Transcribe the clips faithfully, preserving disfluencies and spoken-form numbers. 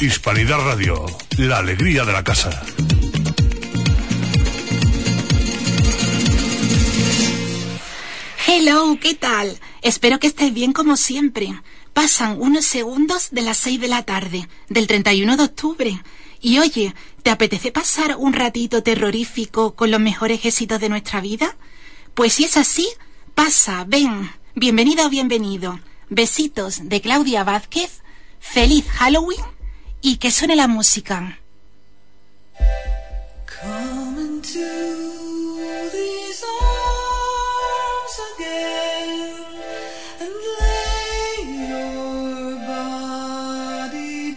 Hispanidad Radio, la alegría de la casa. Hello, ¿qué tal? Espero que estéis bien como siempre. Pasan unos segundos de las seis de la tarde, del treinta y uno de octubre. Y oye, ¿te apetece pasar un ratito terrorífico con los mejores éxitos de nuestra vida? Pues si es así, pasa, ven. Bienvenida o bienvenido. Besitos de Claudia Vázquez. Feliz Halloween y que suene la música. Come into these arms again and lay your body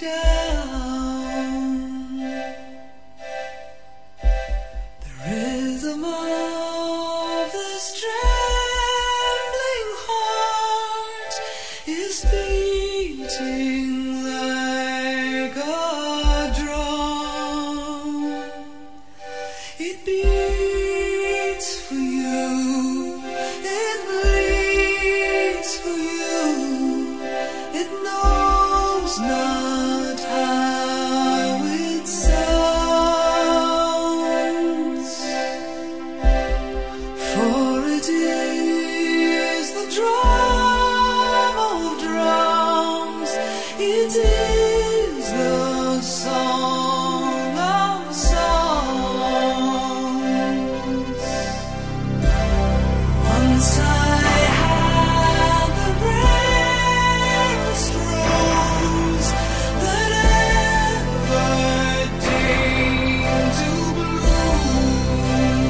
down. The rhythm of this trembling heart is beating like a drum. It beats for you, it bleeds for you, it knows not how it sounds, for it is the drum of drums, it is the song of songs. Once I had the rarest rose that ever deigned to bloom.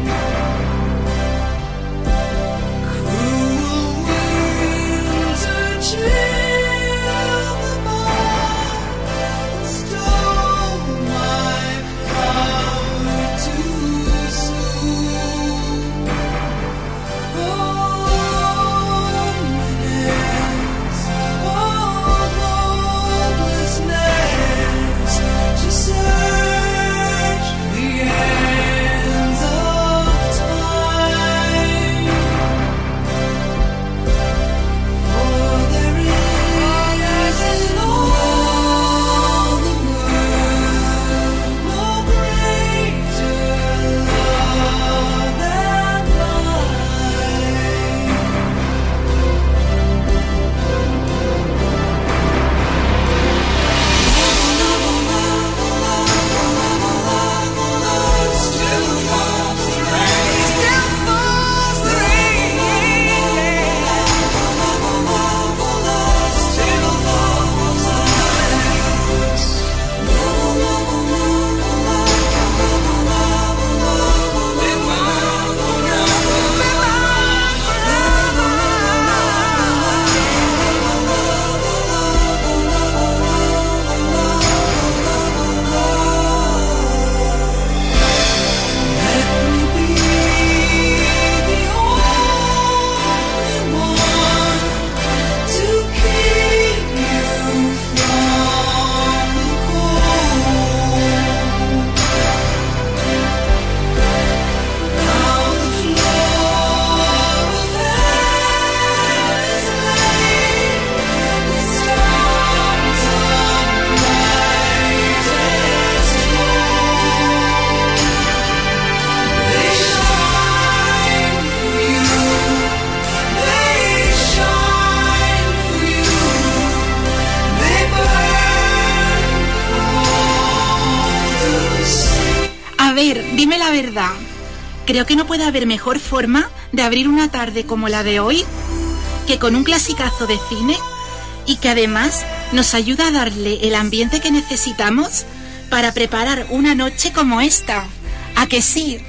Cruel winter chilled the bark and stole my flower too soon. Loneliness, hopelessness, to search the ends of time. For there is in all the world no greater love than mine. Still falls the rain, still falls the rain, still falls the Let me be the only one to keep you from the cold. Now the floor of hell is laid with stars of brightest gold. They shine for you, they shine for you, they burn for all to see. A ver, dime la verdad. Creo que no puede haber mejor forma de abrir una tarde como la de hoy que con un clasicazo de cine y que además nos ayuda a darle el ambiente que necesitamos para preparar una noche como esta. ¿A que sí?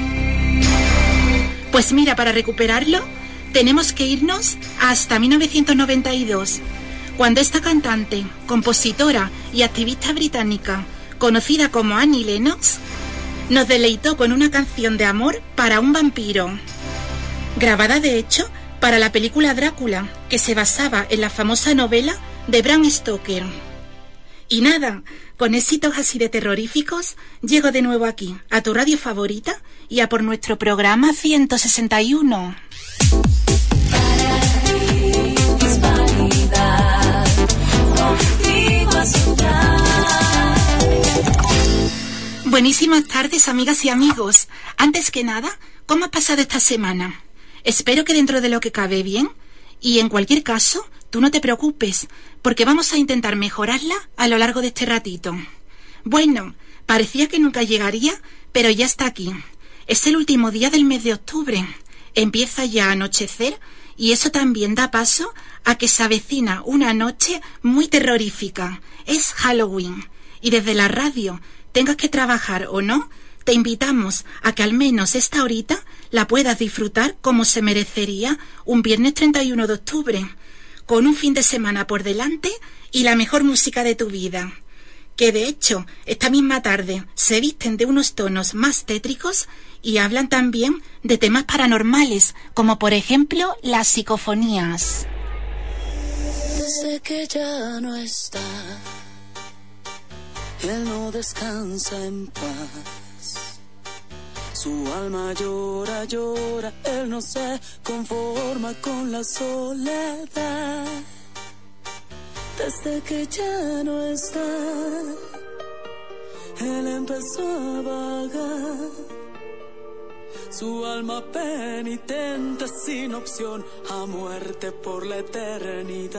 Pues mira, para recuperarlo tenemos que irnos hasta mil novecientos noventa y dos, cuando esta cantante, compositora y activista británica, conocida como Annie Lennox, nos deleitó con una canción de amor para un vampiro, grabada de hecho para la película Drácula, que se basaba en la famosa novela de Bram Stoker. Y nada, con éxitos así de terroríficos, llego de nuevo aquí, a tu radio favorita y a por nuestro programa ciento sesenta y uno. Para ti, Hispanidad, contigo a su Buenísimas tardes, amigas y amigos. Antes que nada, ¿cómo has pasado esta semana? Espero que dentro de lo que cabe bien. Y en cualquier caso, tú no te preocupes, porque vamos a intentar mejorarla a lo largo de este ratito. Bueno, parecía que nunca llegaría, pero ya está aquí. Es el último día del mes de octubre. Empieza ya a anochecer y eso también da paso a que se avecina una noche muy terrorífica. Es Halloween. Y desde la radio, tengas que trabajar o no, te invitamos a que al menos esta horita la puedas disfrutar como se merecería un viernes treinta y uno de octubre, con un fin de semana por delante y la mejor música de tu vida. Que de hecho, esta misma tarde se visten de unos tonos más tétricos y hablan también de temas paranormales, como por ejemplo las psicofonías. Desde que ya no está, él no descansa en paz. Su alma llora, llora, él no se conforma con la soledad. Desde que ya no está, él empezó a vagar. Su alma penitente sin opción a muerte por la eternidad.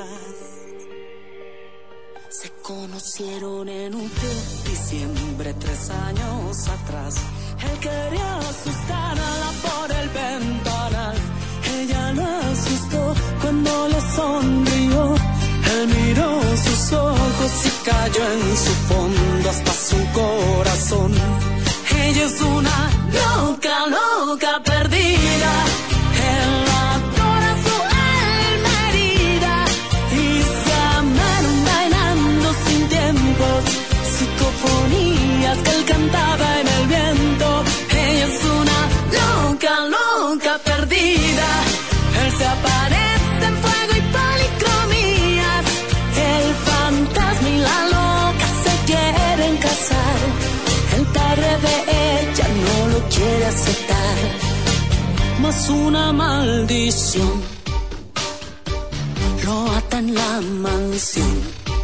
Se conocieron en un frío diciembre tres años atrás. Él quería asustarla por el ventanal. Ella lo asustó cuando le sonrió. Él miró sus ojos y cayó en su fondo hasta su corazón. Ella es una loca, loca perdida. Él adora su alma herida y se amaron bailando sin tiempos. Psicofonías que él cantaba en el viento. Ella es una loca, loca perdida. Él se aparece en fuego y policromías. El fantasma y la loca se quieren casar. El padre de ella no lo quiere aceptar. Mas una maldición lo ata en la mansión.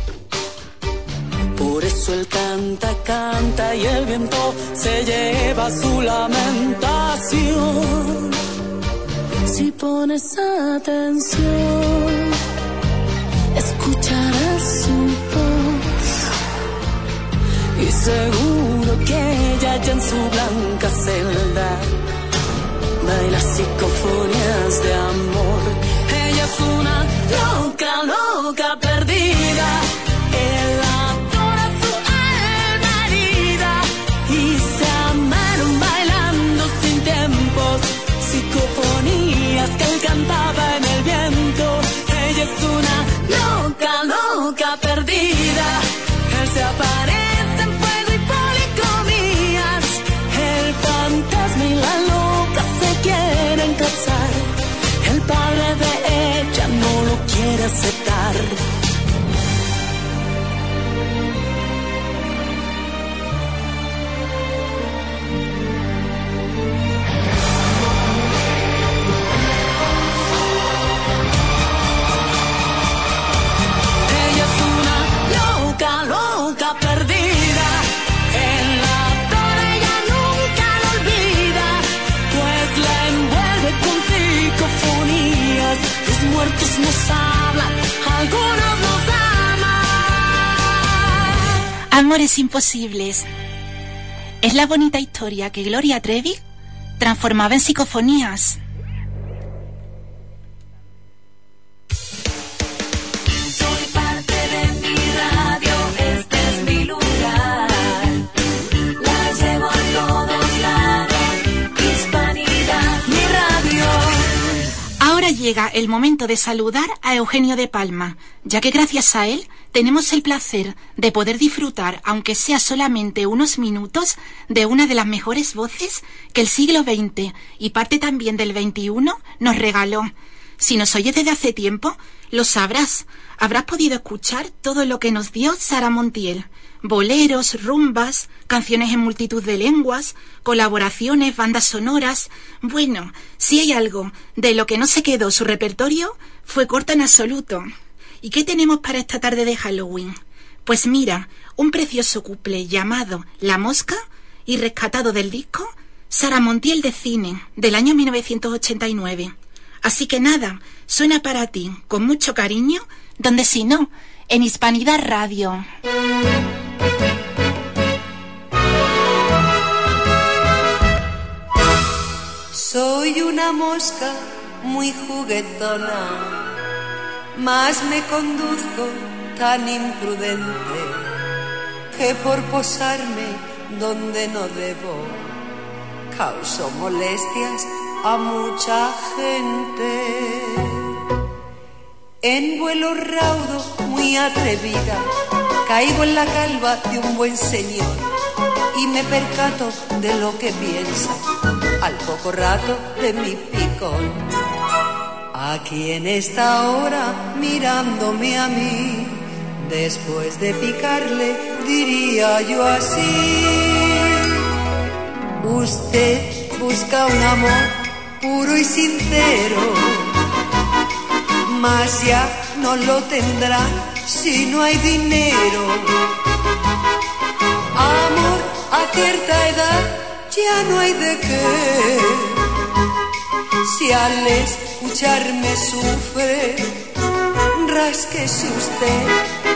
Por eso él canta, canta y el viento se lleva su lamentación. Si pones atención, escucharás su voz. Y seguro que ella ya en su blanca celda baila psicofonías de amor. Ella es una loca, loca perdida. Él adora su alma herida y se amaron bailando sin tiempos. Psicofonías que él cantaba en el viento. Ella es una loca, loca perdida. Él se aparece en fuego y policromías. El fantasma y la loca se quieren casar. El padre de ella no lo quiere aceptar. Ella es una loca, loca perdida. Él la adora, ella nunca lo olvida, pues la envuelve con psicofonías. Los muertos nos hablan, algunos nos aman. Amores imposibles. Es la bonita historia que Gloria Trevi transformaba en psicofonías. Soy parte de mi radio, este es mi lugar. La llevo a todos lados, Hispanidad, mi radio. Ahora llega el momento de saludar a Eugenio de Palma, ya que gracias a él tenemos el placer de poder disfrutar, aunque sea solamente unos minutos, de una de las mejores voces que el siglo veinte y parte también del veintiuno nos regaló. Si nos oyes desde hace tiempo, lo sabrás. Habrás podido escuchar todo lo que nos dio Sara Montiel. Boleros, rumbas, canciones en multitud de lenguas, colaboraciones, bandas sonoras. Bueno, si hay algo de lo que no se quedó su repertorio, fue corto en absoluto. ¿Y qué tenemos para esta tarde de Halloween? Pues mira, un precioso couple llamado La Mosca y rescatado del disco Sara Montiel de Cine, del año mil novecientos ochenta y nueve. Así que nada, suena para ti, con mucho cariño, donde si no, en Hispanidad Radio. Soy una mosca muy juguetona, mas me conduzco tan imprudente que por posarme donde no debo causo molestias a mucha gente. En vuelo raudo, muy atrevida, caigo en la calva de un buen señor y me percato de lo que piensa al poco rato de mi picón. Aquí en esta hora, mirándome a mí, después de picarle, diría yo así: usted busca un amor puro y sincero, mas ya no lo tendrá si no hay dinero. Amor a cierta edad ya no hay de qué, si al escucharme sufre, rásquese usted.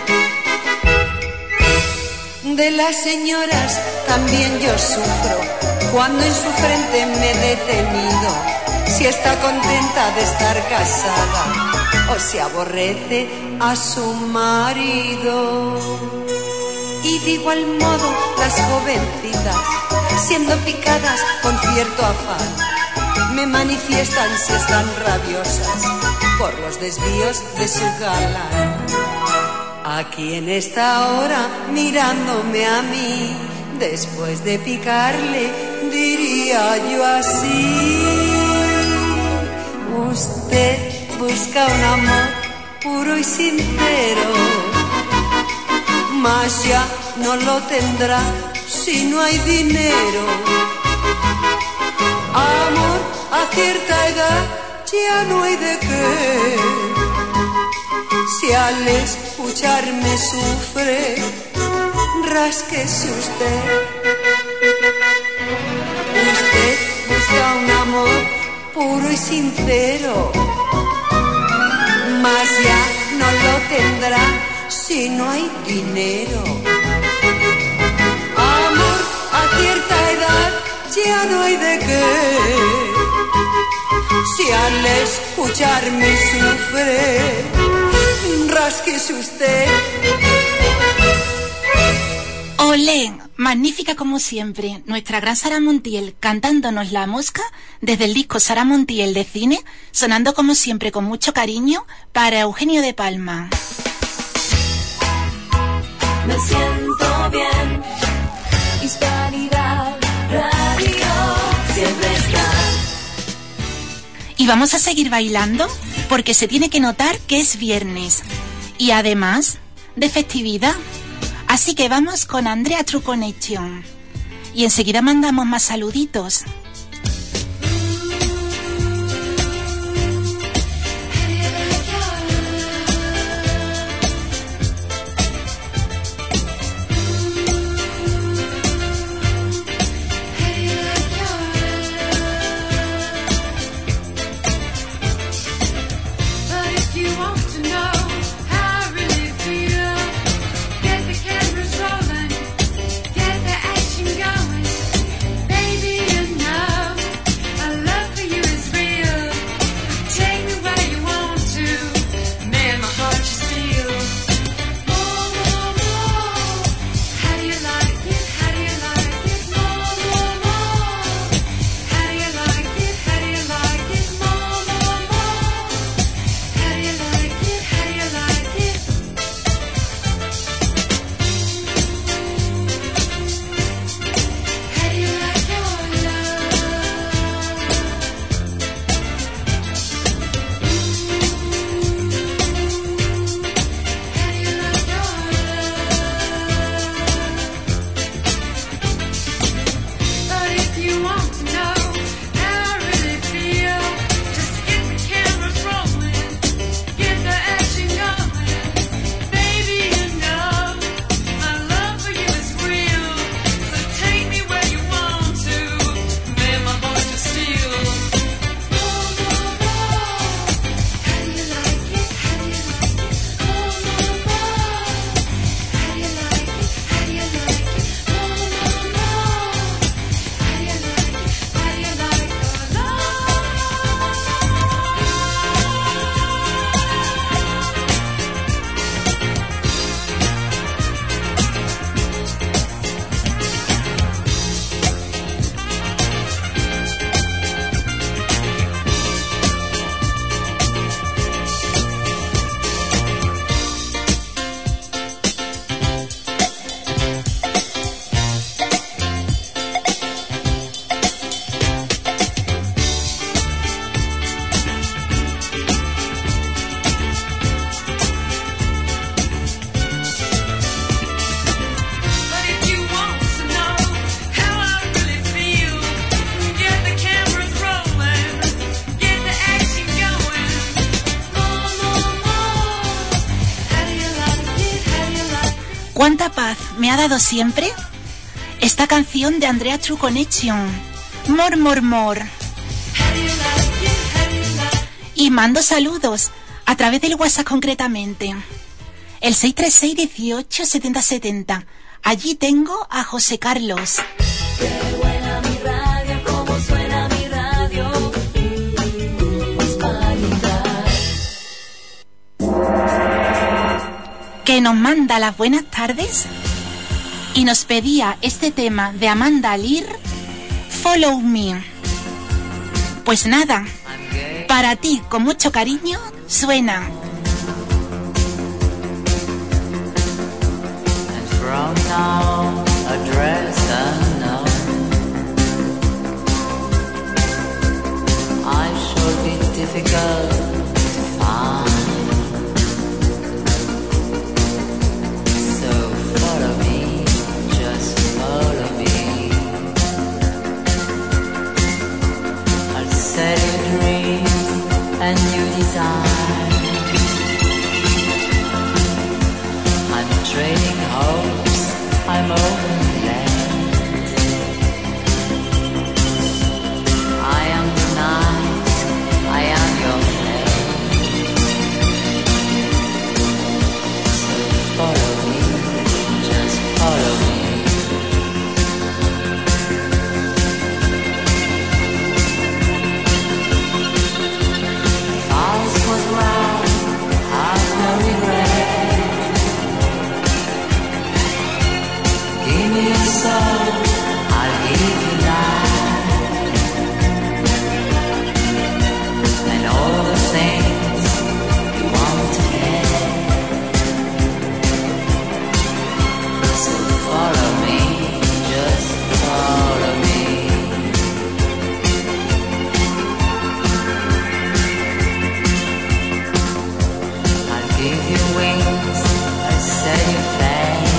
De las señoras también yo sufro, cuando en su frente me he detenido, si está contenta de estar casada o si aborrece a su marido. Y de igual modo las jovencitas, siendo picadas con cierto afán, me manifiestan si están rabiosas por los desvíos de su galán. Aquí en esta hora, mirándome a mí, después de picarle, diría yo así: usted busca un amor puro y sincero, mas ya no lo tendrá si no hay dinero. Amor a cierta edad ya no hay de qué, si al escucharme sufre, rásquese usted. Usted busca un amor puro y sincero, mas ya no lo tendrá si no hay dinero. Amor a cierta edad ya no hay de qué, si al escucharme sufre, rásquese usted. ¡Olé! Magnífica como siempre, nuestra gran Sara Montiel cantándonos La Mosca desde el disco Sara Montiel de Cine, sonando como siempre con mucho cariño para Eugenio de Palma. Me siento bien, Hispanidad Radio siempre está. Y vamos a seguir bailando porque se tiene que notar que es viernes y además de festividad. Así que vamos con Andrea True Connection y enseguida mandamos más saluditos. Rolling, get the action going, baby, you know. ¿Cuánta paz me ha dado siempre esta canción de Andrea True Connection? More, more, more. Y mando saludos a través del WhatsApp concretamente. El seis tres seis, dieciocho, setenta, setenta. Allí tengo a José Carlos. Qué buena mi radio, cómo suena mi radio. Hispanidad. Que nos manda las buenas tardes y nos pedía este tema de Amanda Lear, Follow Me. Pues nada, para ti con mucho cariño suena. From now, address unknown. I should be difficult to find. So follow me, just follow me. I'll set you dreams and new desires. I'm trading hopes, I'm open land. I am the night, I am your friend. So follow me, just follow me. If ours was wrong, I've no regret. Give me a soul, I'll give you life. And all the things you want to get. So follow me, just follow me. I'll give you wings, I'll set you fly.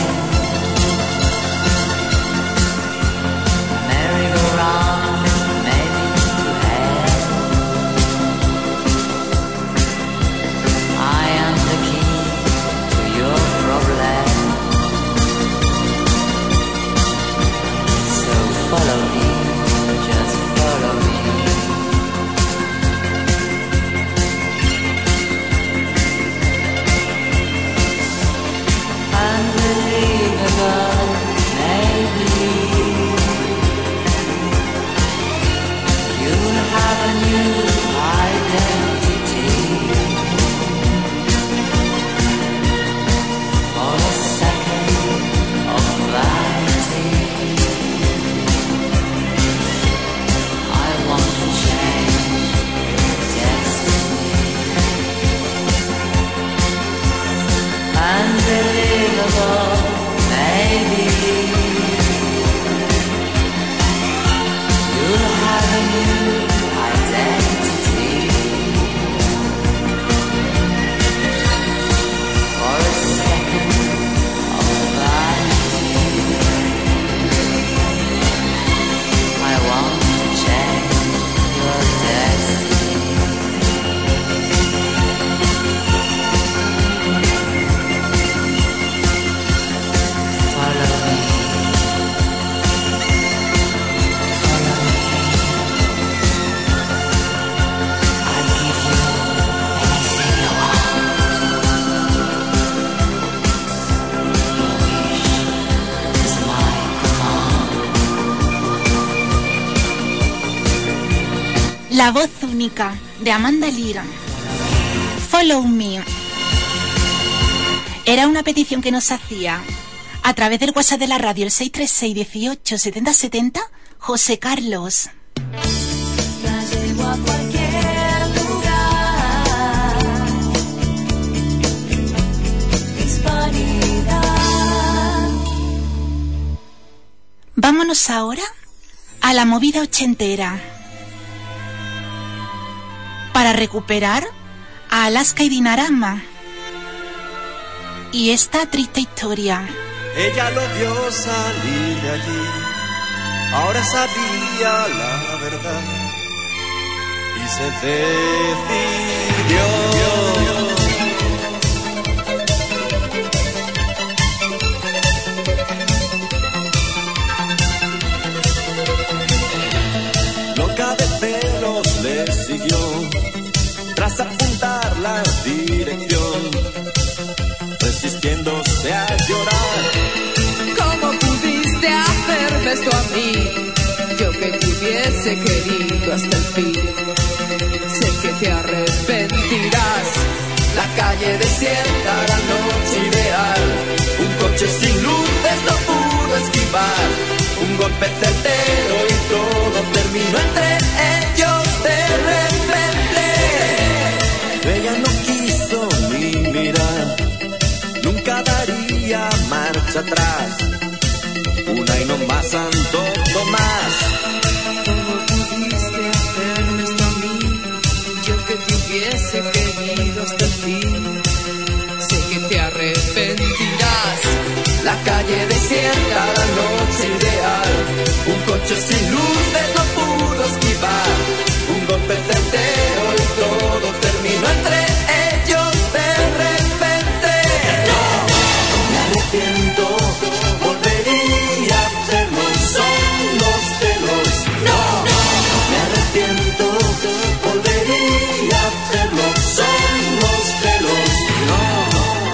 Follow me, just follow me. Unbelievable, maybe you'll have a new identity. For a second of vanity, I want to change your destiny. Unbelievable, maybe you'll have a new identity. For a second of vanity, I want to change your destiny. Follow me, follow me. I'll give you anything you want. Your wish is my command. La voz única de Amanda Lear, Follow Me. Era una petición que nos hacía a través del WhatsApp de la radio, el seis tres seis, dieciocho, setenta, setenta, José Carlos. La llevo a cualquier lugar. Hispanidad. Vámonos ahora a la movida ochentera para recuperar a Alaska y Dinarama y esta triste historia. Ella lo vio salir de allí, ahora sabía la verdad y se decidió. resistiéndose a llorar. ¿Cómo pudiste hacerme esto a mí? Yo que te hubiese querido hasta el fin. Sé que te arrepentirás. La calle desierta, la noche ideal. Un coche sin luces no pudo esquivar. Un golpe certero y todo terminó entre ellos de repente. Ella no quiso ni mirar, nunca daría marcha atrás. Una y no más, Santo Tomás. ¿Cómo pudiste hacerme esto a mí? Yo que te hubiese querido hasta el fin. Sé que te arrepentirás. La calle desierta, la noche ideal. Un coche sin luces no pudo esquivar. Un golpe certero y todo terminó entre ellos de repente. No, me arrepiento, volvería a hacerlo, son los celos. No, me arrepiento, volvería a hacerlo, son los celos. No.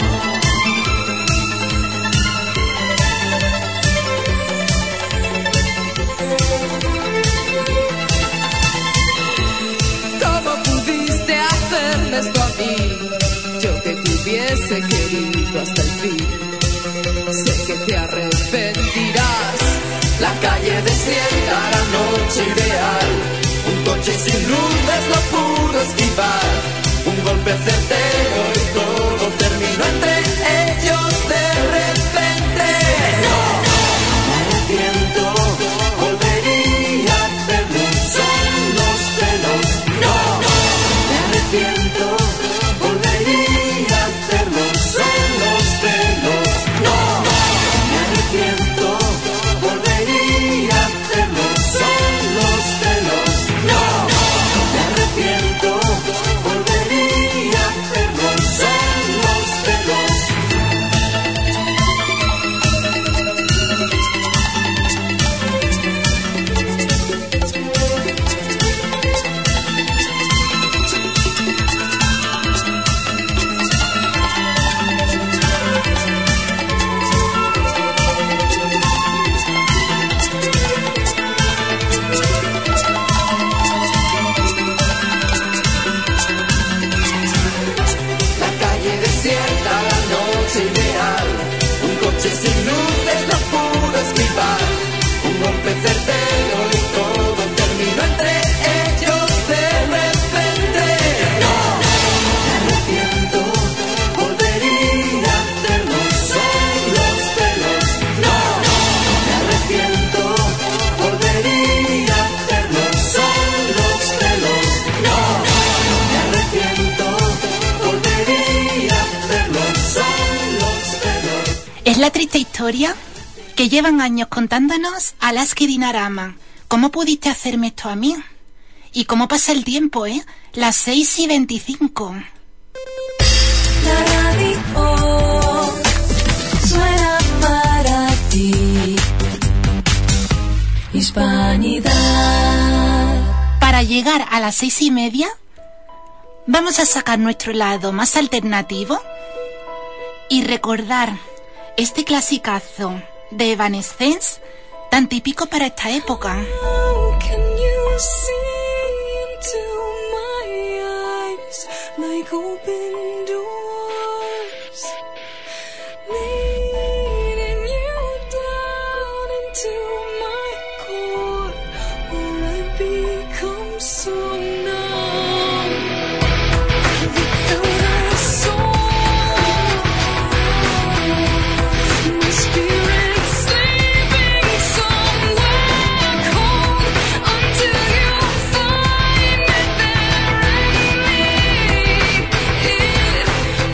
Esto a mí, yo que te hubiese querido hasta el fin. Sé que te arrepentirás. La calle desierta, la noche ideal. Un coche sin luces no pudo esquivar. Un golpe certero y todo terminó entre ellos de repente. No, me arrepiento, volvería a hacerlo, son los celos. No, me arrepiento, volvería a hacerlo, son los celos. No, me arrepiento, volvería a hacerlo, son los celos. No, me arrepiento, volvería a hacerlo, son los celos. La calle desierta, la noche ideal. Un coche sin luces no pudo esquivar. Un golpe certero y todo terminó entre ellos de repente. No, me arrepiento, volvería a hacerlo, son los celos. No, me arrepiento, volvería a hacerlo, son los celos. No, me arrepiento, volvería a hacerlo, son los celos. Es la triste historia que llevan años contándonos Alaska y Dinarama. ¿Cómo pudiste hacerme esto a mí? Y cómo pasa el tiempo, ¿eh? Las seis y veinticinco. La radio suena para ti. Hispanidad. Para llegar a las seis y media, vamos a sacar nuestro lado más alternativo y recordar este clasicazo de Evanescence, tan típico para esta época. How can you see into my eyes like open doors, leading you down into my core, where I become so numb without a soul. My spirit sleeping somewhere cold until you find it there and leave it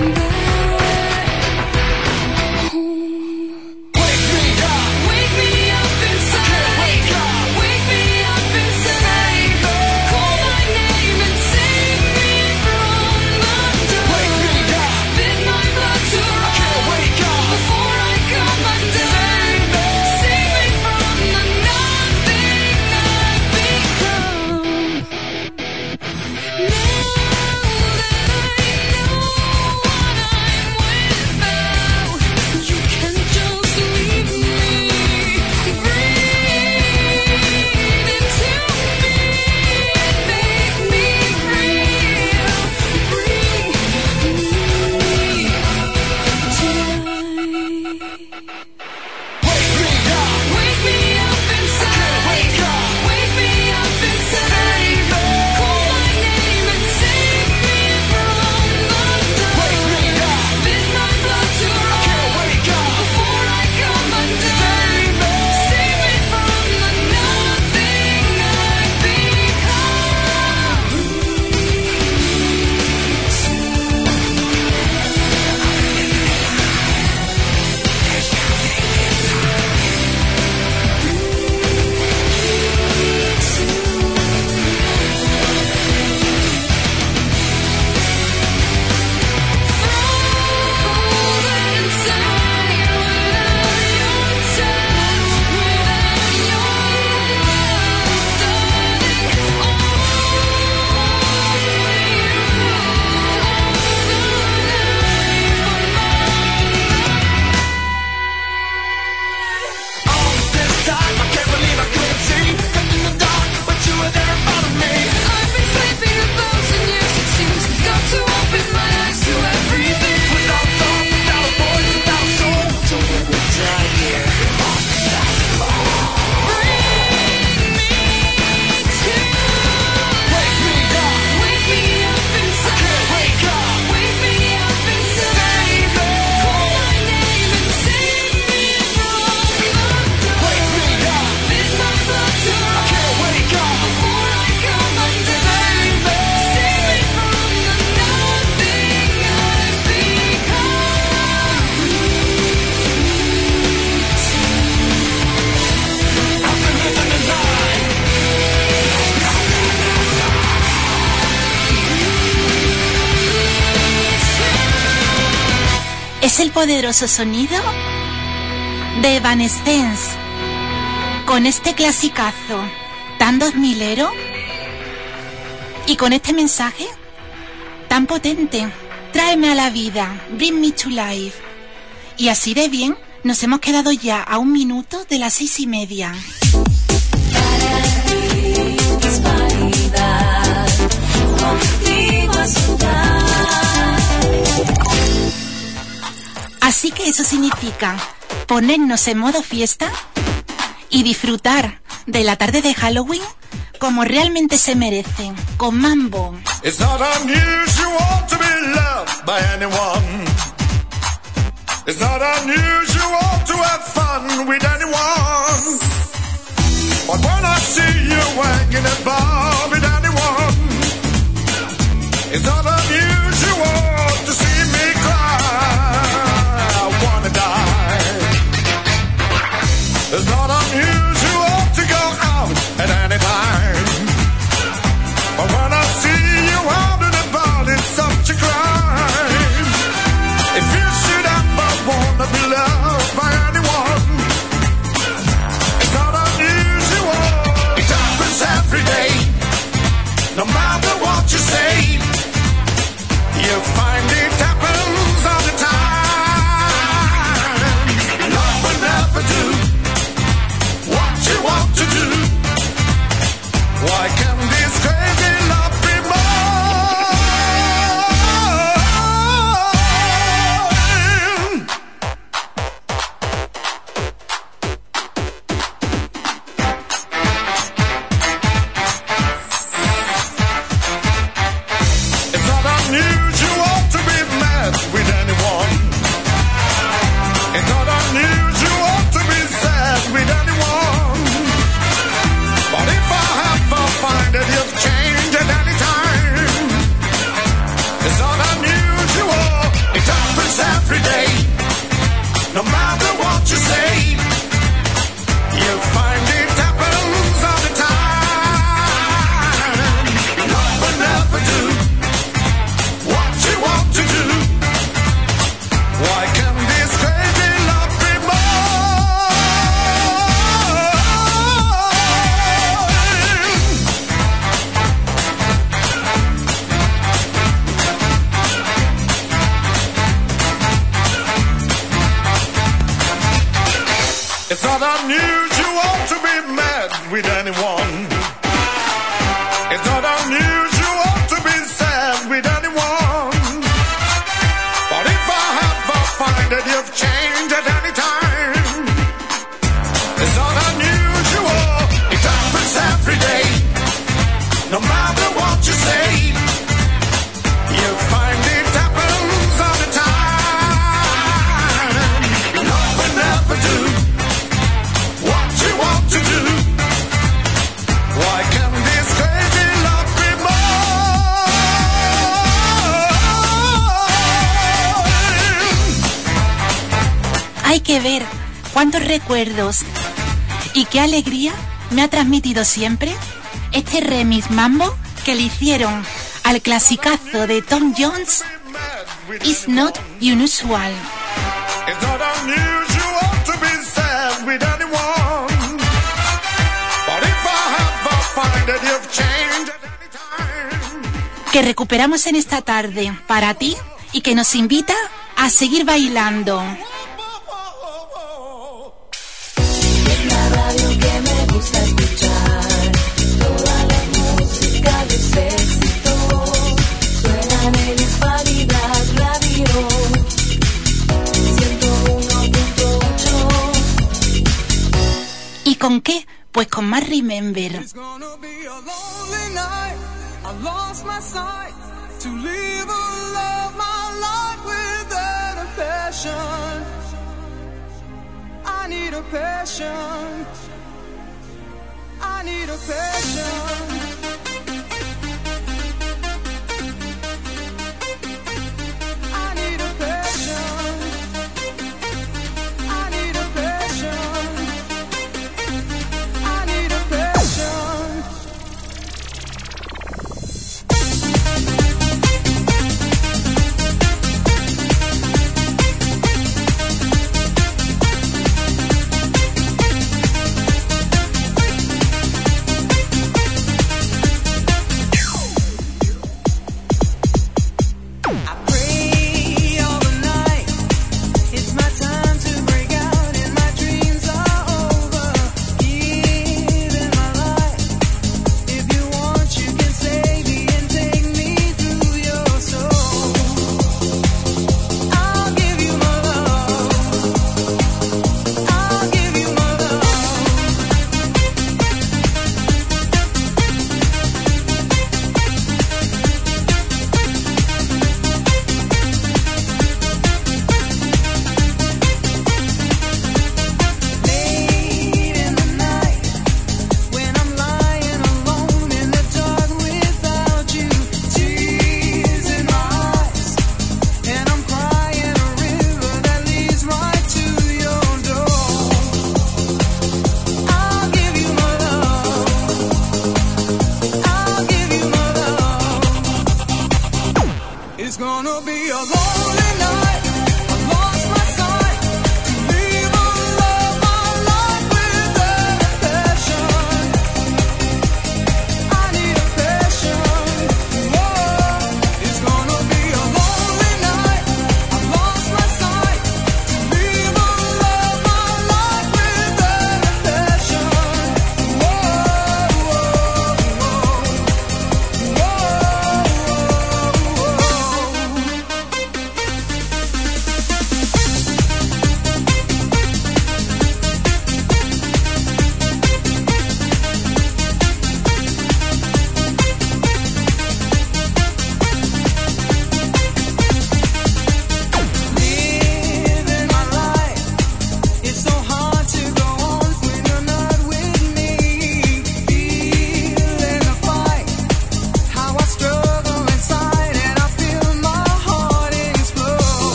Es el poderoso sonido de Evanescence. Con este clasicazo tan dos milero y con este mensaje tan potente: tráeme a la vida, bring me to life. Y así de bien nos hemos quedado ya a un minuto de las seis y media. Así que eso significa ponernos en modo fiesta y disfrutar de la tarde de Halloween como realmente se merece, con mambo. It's not unusual to be loved by anyone. It's not unusual to have fun with anyone. But when I see you hanging about with anyone, it's not unusual to see me cry. I wanna die. It's not unusual to go out at any time. But when I see you out and about, it's such a crime. If you should ever wanna be loved by anyone, it's not unusual. It happens every day. No matter what you say, you find it happens all the time. Love will never do what you want to do. Why can this crazy love be mine? It's not unusual to be mad with anyone. It's not unusual to be sad with anyone. But if I ever find that you've changed at any time, it's not unusual. It happens every day. No matter what you say, you find it happens all the time. Love will never do what you want to do. Why can this crazy love be mine? It's not unusual to be mad with anyone. It's not unusual to be sad with anyone. But if I ever find that you've changed at any time, it's not unusual. It happens every day. No matter what you say, you find it happens all the time. Love will never do what you want to do. Why can this crazy love be mine? Hay que ver cuántos recuerdos y qué alegría me ha transmitido siempre este remix mambo que le hicieron al clasicazo de Tom Jones, It's Not Unusual. It's not unusual to be sad with anyone. But if I ever find that you've changed at any time, Que recuperamos en esta tarde para ti y que nos invita a seguir bailando. Es la radio que me gusta escuchar. Toda la música de ese éxito suena en Hispanidad Radio ciento uno punto ocho. ¿Y con qué? Pues con más Remember. It's gonna be a lonely night. I lost my sight to live a love my life without a passion. I need a passion. I need a passion. I need a passion. I need a passion. I need a passion.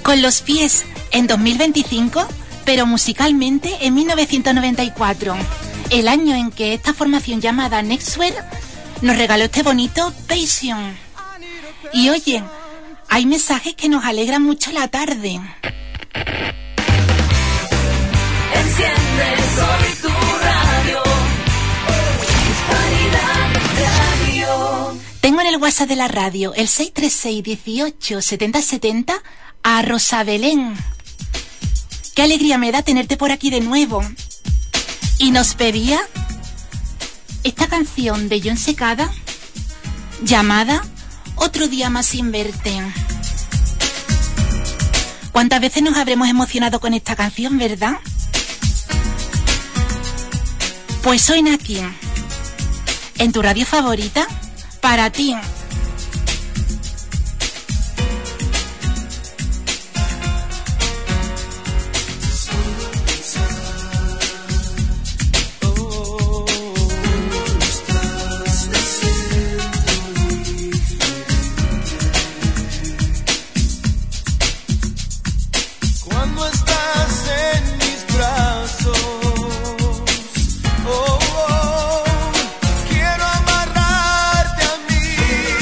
Con los pies en dos mil veinticinco, pero musicalmente en mil novecientos noventa y cuatro, el año en que esta formación llamada Nextwear nos regaló este bonito Passion. Y oye, hay mensajes que nos alegran mucho la tarde. Enciende Soy Tu Radio. Hispanidad Radio. Tengo en el WhatsApp de la radio el seis tres seis, dieciocho, setenta, setenta a Rosa Belén. Qué alegría me da tenerte por aquí de nuevo. Y nos pedía esta canción de Jon Secada llamada Otro día más sin verte. ¿Cuántas veces nos habremos emocionado con esta canción, verdad? Pues suena aquí, en tu radio favorita, para ti. Quiero amarrarte a mí.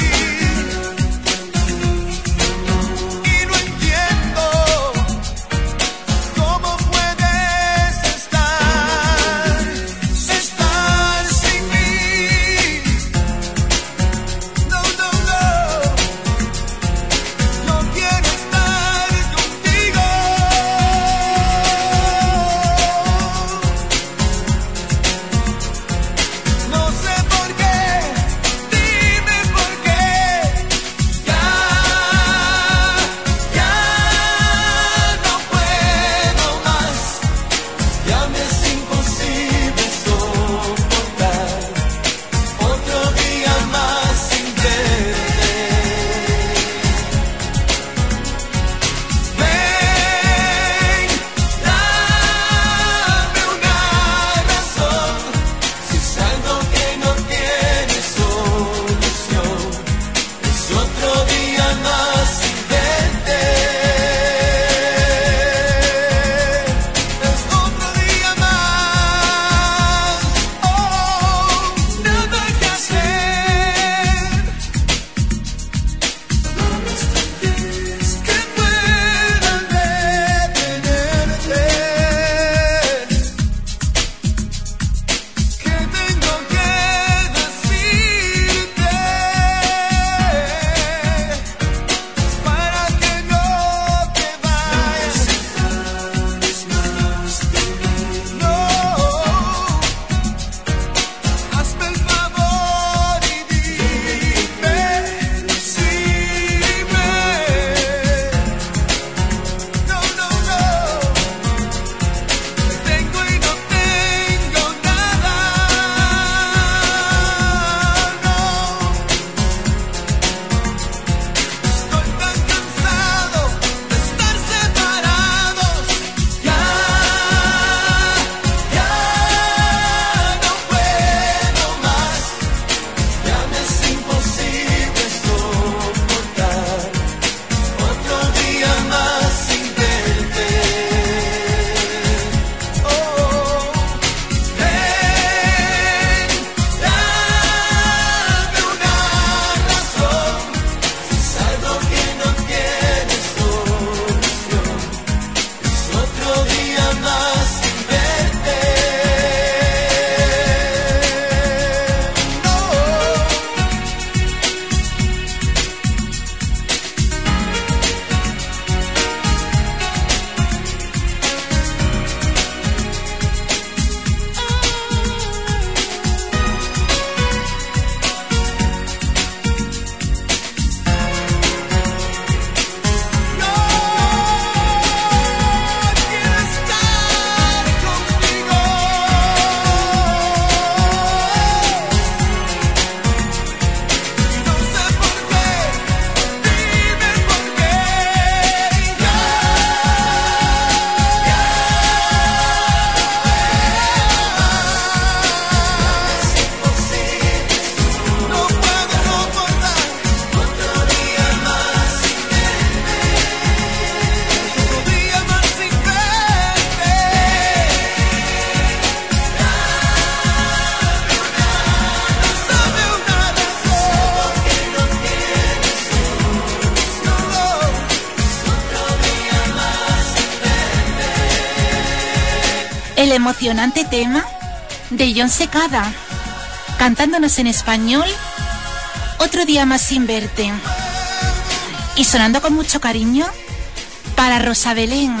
El emocionante tema de Jon Secada, cantándonos en español Otro día más sin verte, y sonando con mucho cariño para Rosa Belén.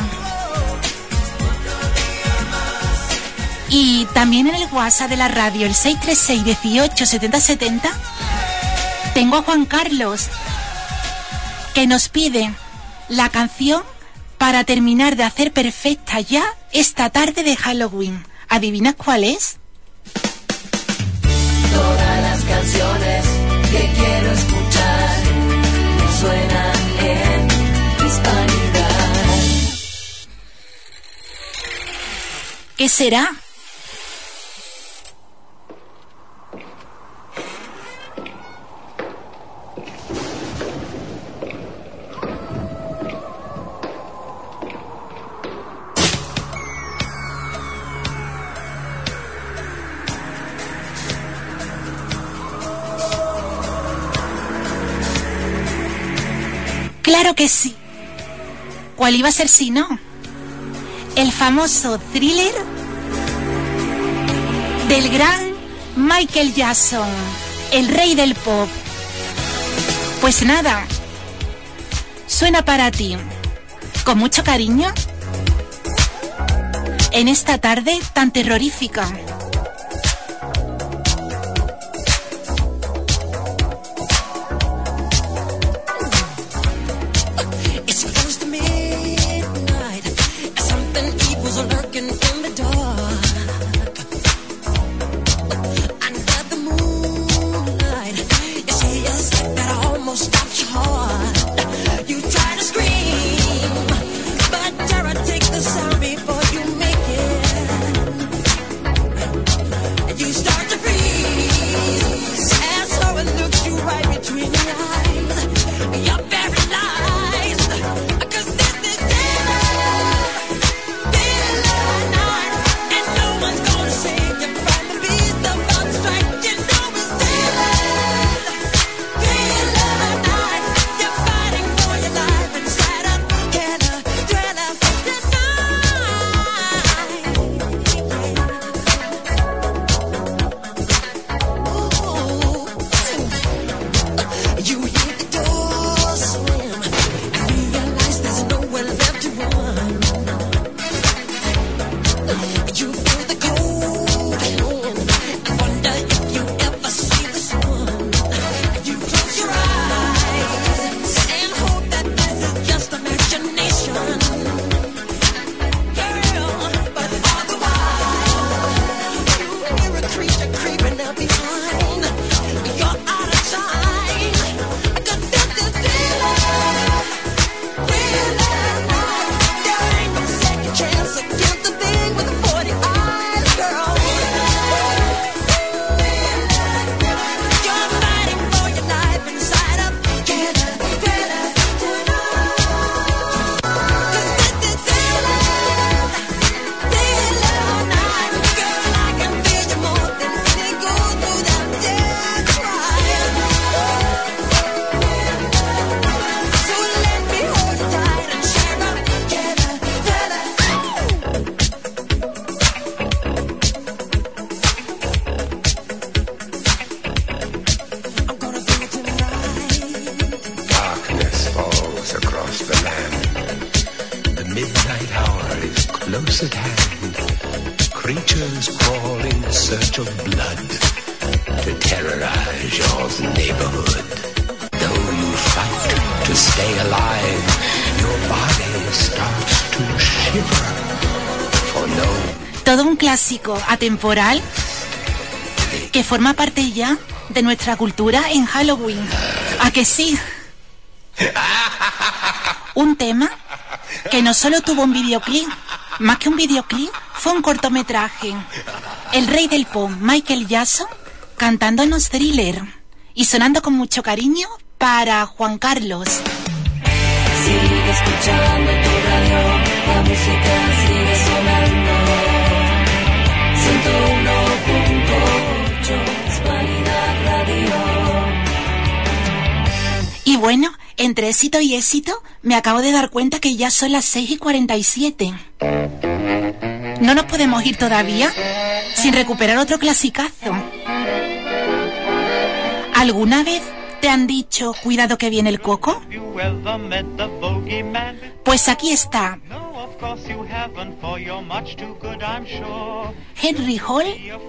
Y también en el WhatsApp de la radio, el seis tres seis, dieciocho, setenta, setenta, tengo a Juan Carlos, que nos pide la canción para terminar de hacer perfecta ya esta tarde de Halloween. ¿Adivinas cuál es? Todas las canciones que quiero escuchar suenan en Hispanidad. ¿Qué será? Claro que sí. ¿Cuál iba a ser si no? El famoso Thriller del gran Michael Jackson, el rey del pop. Pues nada, suena para ti, con mucho cariño, en esta tarde tan terrorífica. Todo un clásico atemporal que forma parte ya de nuestra cultura en Halloween. ¿A que sí? Un tema que no solo tuvo un videoclip, más que un videoclip, fue un cortometraje. El rey del pop, Michael Jackson, cantándonos Thriller y sonando con mucho cariño para Juan Carlos. Sigue escuchando tu radio, la música sigue sonando. ciento uno punto ocho Hispanidad Radio. Y bueno, entre éxito y éxito, me acabo de dar cuenta que ya son las seis y cuarenta y siete. ¿No nos podemos ir todavía sin recuperar otro clasicazo? ¿Alguna vez te han dicho, cuidado que viene el coco? Pues aquí está. Henry Hall.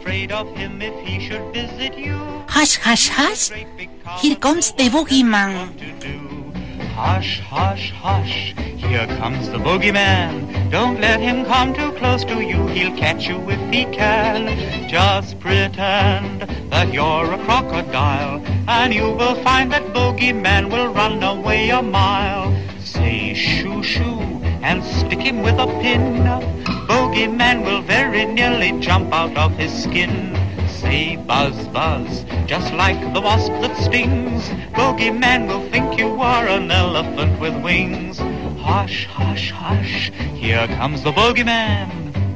Hush, hush, hush. Here comes the boogeyman. Hush, hush, hush, here comes the boogeyman. Don't let him come too close to you, he'll catch you if he can. Just pretend that you're a crocodile, and you will find that boogeyman will run away a mile. Say shoo shoo, and stick him with a pin. Boogeyman will very nearly jump out of his skin. Say buzz, buzz, just like the wasp that stings. Boogeyman will think you are an elephant with wings. Hush, hush, hush, here comes the boogeyman.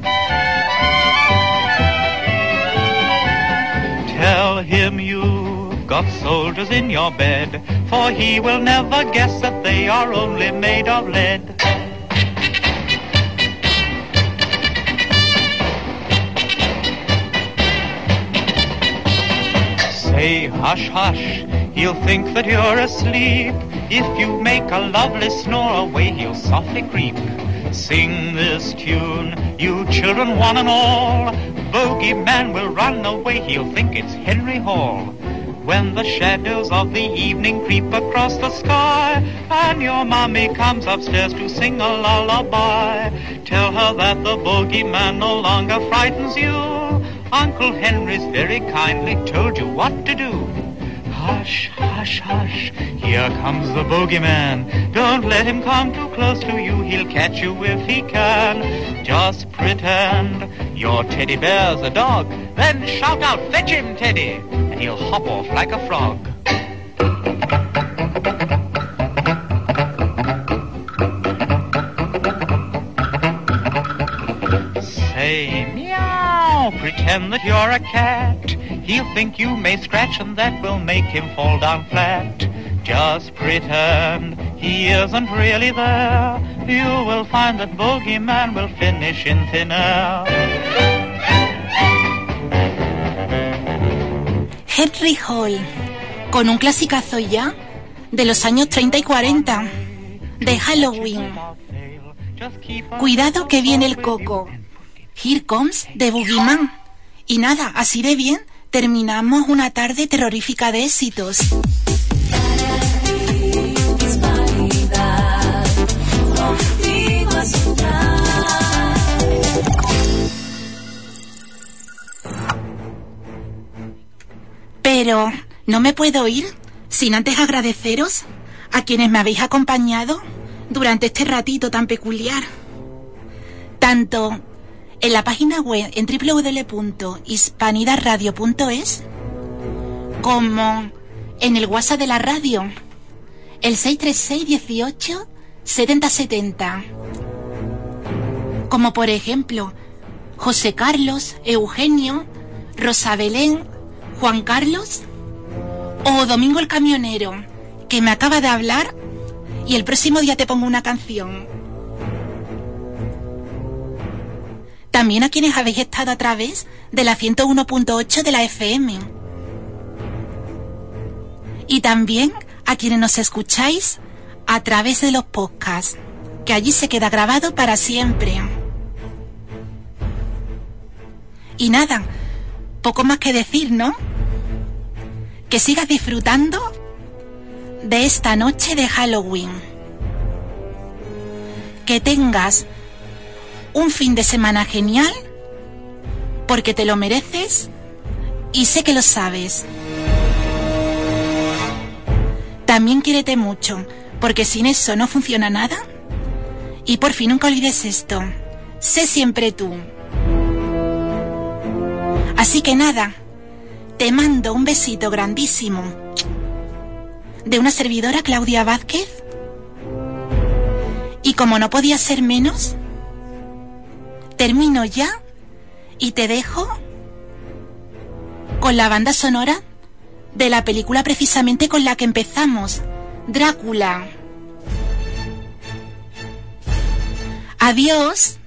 Tell him you've got soldiers in your bed, for he will never guess that they are only made of lead. Say hush, hush, he'll think that you're asleep. If you make a lovely snore away, he'll softly creep. Sing this tune, you children one and all. Boogeyman will run away, he'll think it's Henry Hall. When the shadows of the evening creep across the sky, and your mommy comes upstairs to sing a lullaby, tell her that the boogeyman no longer frightens you. Uncle Henry's very kindly told you what to do. Hush, hush, hush, here comes the boogeyman. Don't let him come too close to you, he'll catch you if he can. Just pretend your teddy bear's a dog, then shout out, fetch him, Teddy, and he'll hop off like a frog. Say meow, pretend that you're a cat. He'll think you may scratch and that will make him fall down flat. Just pretend he isn't really there. You will find that boogeyman will finish in thin air. Henry Hall, con un clasicazo ya de los años treinta y cuarenta, de Halloween. Cuidado que viene el coco. Here comes the boogeyman. Y nada, así de bien terminamos una tarde terrorífica de éxitos. Pero no me puedo ir sin antes agradeceros a quienes me habéis acompañado durante este ratito tan peculiar. Tanto en la página web en doble u doble u doble u punto hispanidad radio punto es, como en el WhatsApp de la radio, el seis tres seis, dieciocho, setenta setenta. Como por ejemplo, José Carlos, Eugenio, Rosa Belén, Juan Carlos o Domingo el Camionero, que me acaba de hablar y el próximo día te pongo una canción. También a quienes habéis estado a través de la ciento uno punto ocho de la F M. Y también a quienes nos escucháis a través de los podcasts, que allí se queda grabado para siempre. Y nada, poco más que decir, ¿no? Que sigas disfrutando de esta noche de Halloween. Que tengas un fin de semana genial, porque te lo mereces y sé que lo sabes. También quiérete mucho, porque sin eso no funciona nada. Y por fin nunca olvides esto: sé siempre tú. Así que nada, te mando un besito grandísimo de una servidora, Claudia Vázquez. Y como no podía ser menos, termino ya y te dejo con la banda sonora de la película precisamente con la que empezamos, Drácula. Adiós.